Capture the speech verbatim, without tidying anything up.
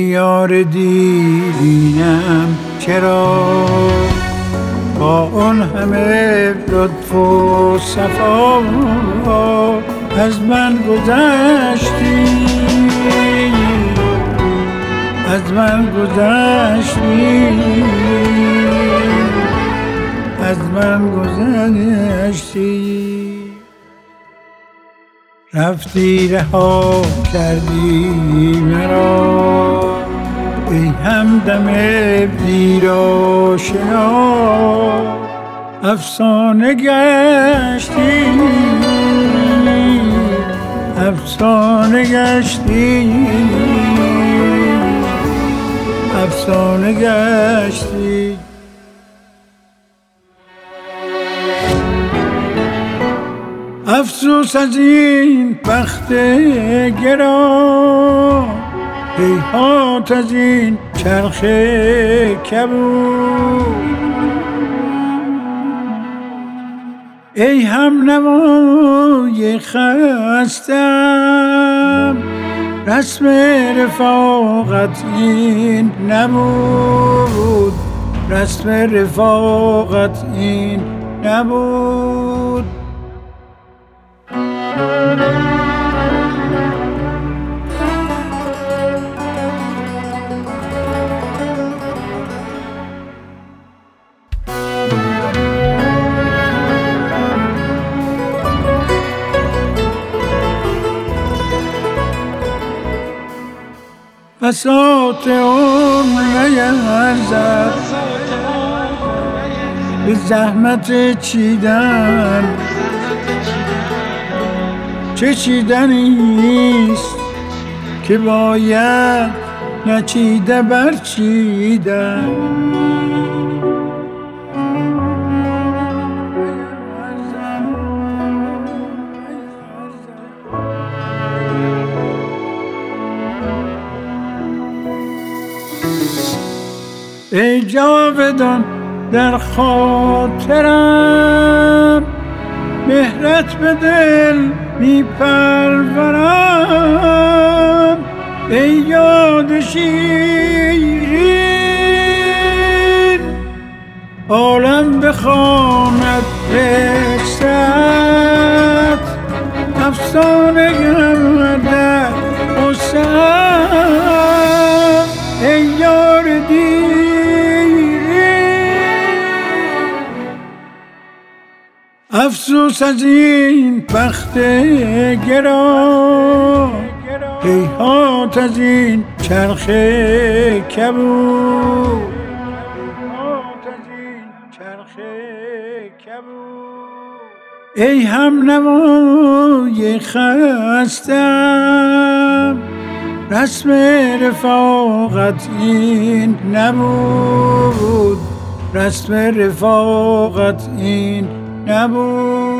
یار دیرینم چرا با اون همه لطف و صفا از من گذشتی، از من گذشتی، از من گذشتی. رفتی رها کردی مرا ای همدم دیر آشنا، افسانه گشتی، افسانه گشتی، افسانه گشتی. افسوس از این بخت گران، هیهات از این چرخ کبود. ای هم نوای خستم، رسم رفاقت این نبود، رسم رفاقت این نبود. بساط عمر نیرزد به زحمت چیدن، چه چیدنیست که باید نچیده برچیدن. ای جاودان در خاطرم، مهرت به دل می پرورم. ای یاد شیرین عالم بخواند قصت، افسانه گردد قصت. ای یار افسوس از این بخت گران، هیهات از این چرخ کبود، ای هم نوای خستم، رسم رفاقت این نبود، رسم رفاقت این نبود.